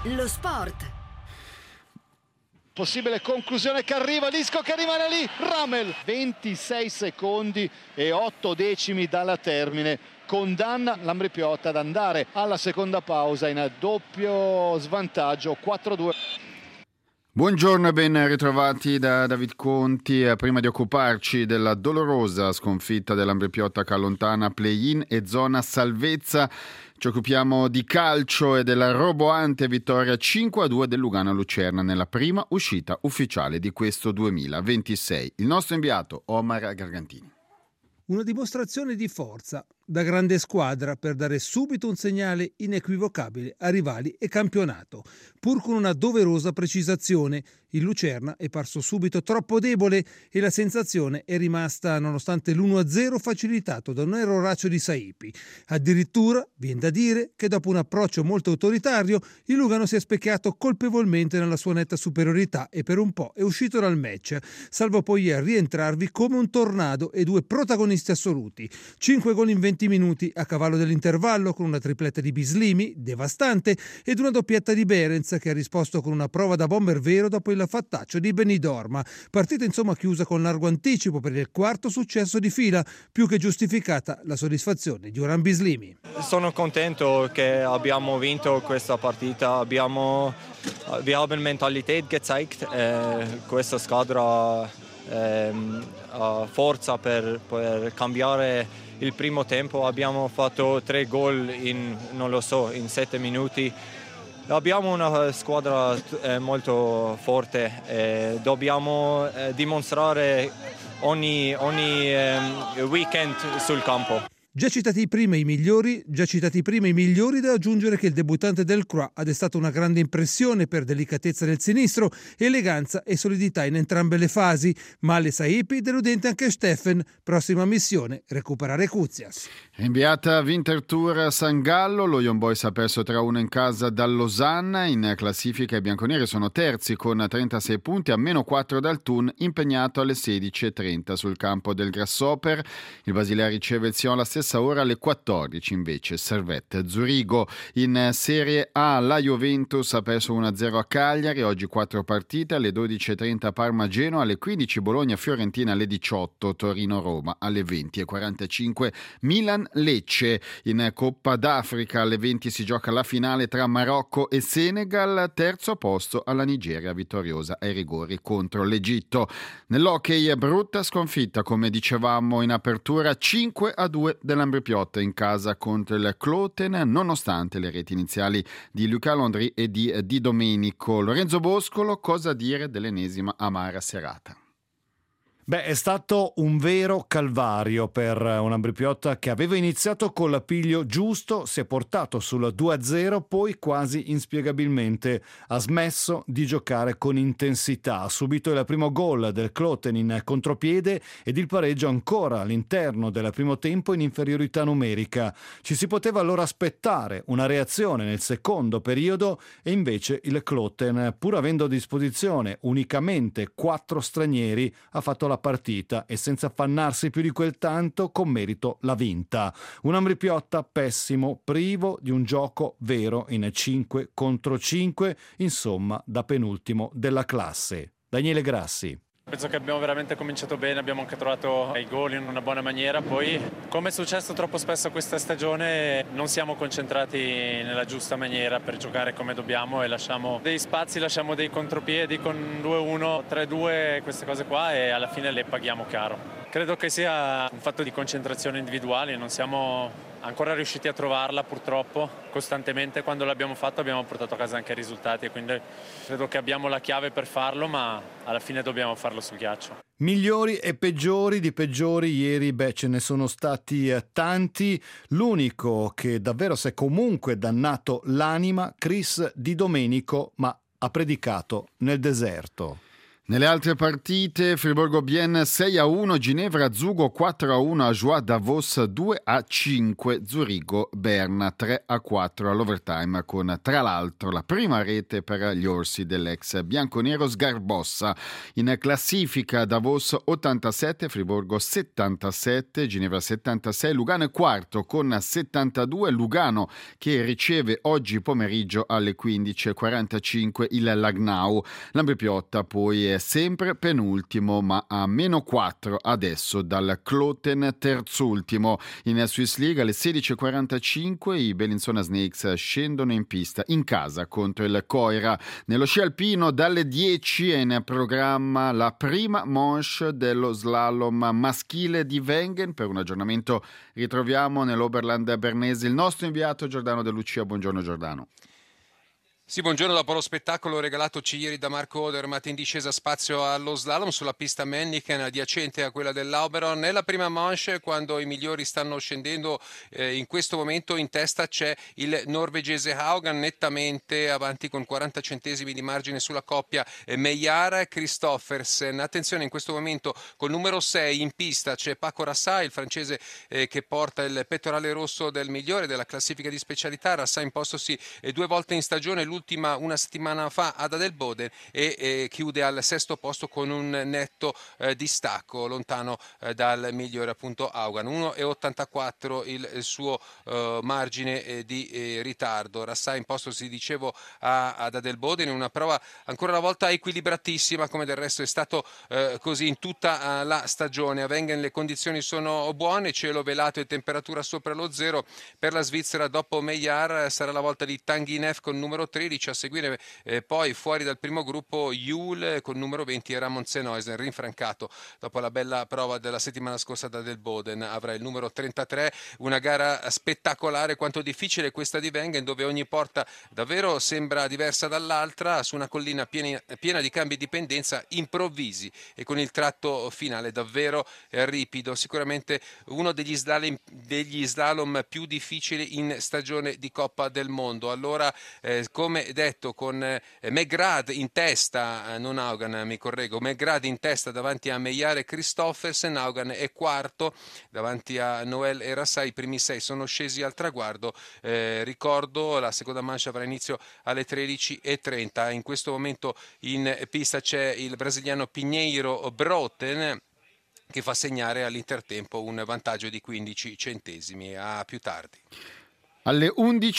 Lo sport. Possibile conclusione che arriva, Lisco che rimane lì, Ramel 26 secondi e 8 decimi dalla termine condanna l'Ambrì-Piotta ad andare alla seconda pausa in doppio svantaggio 4-2. Buongiorno e ben ritrovati da David Conti. Prima di occuparci della dolorosa sconfitta dell'Ambrì-Piotta che allontana play-in e zona salvezza, ci occupiamo di calcio e della roboante vittoria 5-2 del Lugano a Lucerna nella prima uscita ufficiale di questo 2026. Il nostro inviato Omar Gargantini. Una dimostrazione di forza da grande squadra per dare subito un segnale inequivocabile a rivali e campionato. Pur con una doverosa precisazione, il Lucerna è parso subito troppo debole e la sensazione è rimasta nonostante l'1-0 facilitato da un erroraccio di Saipi. Addirittura, viene da dire che dopo un approccio molto autoritario, il Lugano si è specchiato colpevolmente nella sua netta superiorità e per un po' è uscito dal match, salvo poi a rientrarvi come un tornado e due protagonisti assoluti. 5 gol in 20 minuti a cavallo dell'intervallo con una tripletta di Bislimi, devastante, ed una doppietta di Behrens che ha risposto con una prova da bomber vero dopo il fattaccio di Benidorma. Partita insomma chiusa con largo anticipo per il quarto successo di fila, più che giustificata la soddisfazione di Orhan Bislimi. Sono contento che abbiamo vinto questa partita, wir haben Mentalität gezeigt, questa squadra ha forza per cambiare il primo tempo, abbiamo fatto 3 gol in 7 minuti. Abbiamo una squadra molto forte, dobbiamo dimostrare ogni weekend sul campo. Già citati prima i migliori, da aggiungere che il debuttante del Croix ha destato una grande impressione per delicatezza del sinistro, eleganza e solidità in entrambe le fasi. Male Saipi, deludente anche Steffen. Prossima missione, recuperare Kuzias. Inviata Winterthur San Gallo, lo Young Boys ha perso 3-1 in casa dal Losanna. In classifica i bianconeri sono terzi con 36 punti, a meno 4 dal Thun, impegnato alle 16:30 sul campo del Grasshopper. Il Basilea riceve il Sion alla stessa ora, alle 14 invece Servette Zurigo. In Serie A la Juventus ha perso 1-0 a Cagliari, oggi 4 partite, alle 12:30 Parma-Genoa, alle 15 Bologna-Fiorentina, alle 18 Torino-Roma, alle 20:45 Milan-Lecce. In Coppa d'Africa alle 20 si gioca la finale tra Marocco e Senegal, terzo posto alla Nigeria vittoriosa ai rigori contro l'Egitto. Nell'hockey brutta sconfitta, come dicevamo in apertura, 5-2 dell'Ambrì-Piotta in casa contro il Kloten, nonostante le reti iniziali di Luca Landry e di Domenico. Lorenzo Boscolo, cosa dire dell'ennesima amara serata? È stato un vero calvario per un Ambrì-Piotta che aveva iniziato col l'appiglio giusto, si è portato sul 2-0, poi quasi inspiegabilmente ha smesso di giocare con intensità. Ha subito il primo gol del Kloten in contropiede ed il pareggio ancora all'interno del primo tempo in inferiorità numerica. Ci si poteva allora aspettare una reazione nel secondo periodo e invece il Kloten, pur avendo a disposizione unicamente 4 stranieri, ha fatto la partita e senza affannarsi più di quel tanto con merito l'ha vinta. Un Ambrì-Piotta pessimo, privo di un gioco vero in 5 contro 5, insomma da penultimo della classe. Daniele Grassi. Penso che abbiamo veramente cominciato bene, abbiamo anche trovato i gol in una buona maniera, poi come è successo troppo spesso questa stagione non siamo concentrati nella giusta maniera per giocare come dobbiamo e lasciamo dei spazi, lasciamo dei contropiedi con 2-1, 3-2, queste cose qua e alla fine le paghiamo caro. Credo che sia un fatto di concentrazione individuale, non siamo ancora riusciti a trovarla purtroppo costantemente. Quando l'abbiamo fatto abbiamo portato a casa anche i risultati e quindi credo che abbiamo la chiave per farlo, ma alla fine dobbiamo farlo sul ghiaccio. Migliori e peggiori, di peggiori ieri ce ne sono stati tanti. L'unico che davvero si è comunque dannato l'anima, Chris Di Domenico, ma ha predicato nel deserto. Nelle altre partite, Friburgo-Bienne 6-1, Ginevra Zugo 4-1, Ajoie Davos 2-5, Zurigo-Berna 3-4 all'overtime con tra l'altro la prima rete per gli orsi dell'ex bianconero Sgarbossa. In classifica Davos 87, Friburgo 77, Ginevra 76, Lugano è quarto con 72, Lugano che riceve oggi pomeriggio alle 15:45 il Lagnau. L'Ambrepiotta poi è sempre penultimo ma a -4 adesso dal Kloten terzultimo. In Swiss League alle 16:45 i Bellinzona Snakes scendono in pista in casa contro il Coira. Nello sci alpino dalle 10 è in programma la prima manche dello slalom maschile di Wengen. Per un aggiornamento ritroviamo nell'Oberland bernese il nostro inviato Giordano De Lucia. Buongiorno Giordano. Sì, buongiorno. Dopo lo spettacolo regalatoci ieri da Marco Odermatt in discesa spazio allo slalom sulla pista Männiken adiacente a quella dell'Auberon, nella prima manche quando i migliori stanno scendendo in questo momento in testa c'è il norvegese Haugan nettamente avanti con 40 centesimi di margine sulla coppia Meillard Christoffersen. Attenzione, in questo momento col numero 6 in pista c'è Paco Rassai, il francese che porta il pettorale rosso del migliore della classifica di specialità. Rassai impostosi 2 volte in stagione, l'ultima una settimana fa ad Adelboden e chiude al 6° posto con un netto distacco lontano dal migliore appunto Haugan. 1,84 il suo margine di ritardo. Rassai impostosi, dicevo, ad Adelboden in una prova ancora una volta equilibratissima, come del resto è stato così in tutta la stagione. A Wengen le condizioni sono buone, cielo velato e temperatura sopra lo zero. Per la Svizzera dopo Meillard sarà la volta di Tanguy con numero 13, a seguire poi fuori dal primo gruppo Juhl con numero 20 e Ramon Senoisen, rinfrancato dopo la bella prova della settimana scorsa da Adelboden. Avrà il numero 33, una gara spettacolare quanto difficile questa di Wengen, dove ogni porta davvero sembra diversa dall'altra, su una collina piena di cambi di pendenza improvvisi e con il tratto finale davvero ripido. Sicuramente uno degli slalom più difficili in stagione di Coppa del Mondo. Allora come detto, con McGrath in testa, non Haugan, mi correggo, McGrath in testa davanti a Meillard e Christoffersen. Haugan è quarto davanti a Noel e Rassai. I primi 6 sono scesi al traguardo. Ricordo, la seconda manche avrà inizio alle 13:30. In questo momento in pista c'è il brasiliano Pinheiro Broten che fa segnare all'intertempo un vantaggio di 15 centesimi. A più tardi. Alle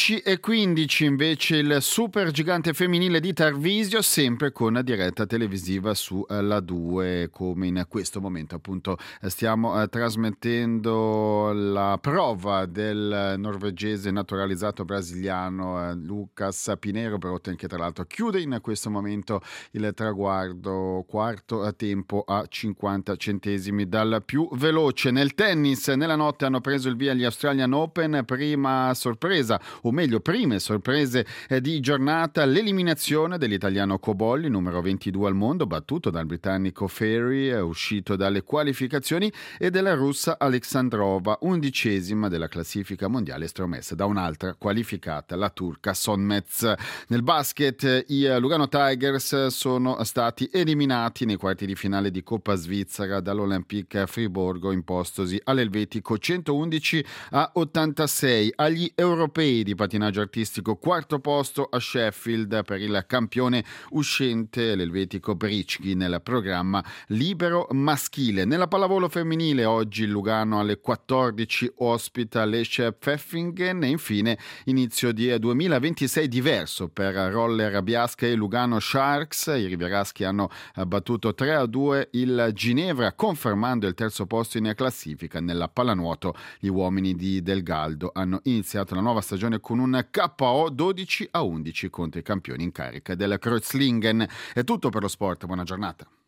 11:15 invece il super gigante femminile di Tarvisio, sempre con diretta televisiva su La 2, come in questo momento appunto stiamo trasmettendo la prova del norvegese naturalizzato brasiliano Lucas Pinheiro Broten, che tra l'altro chiude in questo momento il traguardo, quarto a tempo a 50 centesimi dal più veloce. Nel tennis nella notte hanno preso il via gli Australian Open, prima sorpresa, o meglio prime sorprese di giornata, l'eliminazione dell'italiano Cobolli, numero 22 al mondo, battuto dal britannico Ferry, uscito dalle qualificazioni, e della russa Alexandrova, 11ª della classifica mondiale, stromessa da un'altra qualificata, la turca Sonmez. Nel basket i Lugano Tigers sono stati eliminati nei quarti di finale di Coppa Svizzera dall'Olympique Friburgo, impostosi all'Elvetico 111-86. Agli europei di pattinaggio artistico, quarto posto a Sheffield per il campione uscente, l'elvetico Bricchi, nel programma libero maschile. Nella pallavolo femminile oggi il Lugano alle 14 ospita l'Esce Pfeffingen e infine inizio di 2026 diverso per Roller Biasca e Lugano Sharks. I rivieraschi hanno battuto 3-2 il Ginevra, confermando il terzo posto in classifica. Nella pallanuoto gli uomini di Del Galdo hanno iniziato la nuova stagione con un KO 12-11 contro i campioni in carica del Kreuzlingen. È tutto per lo sport, buona giornata.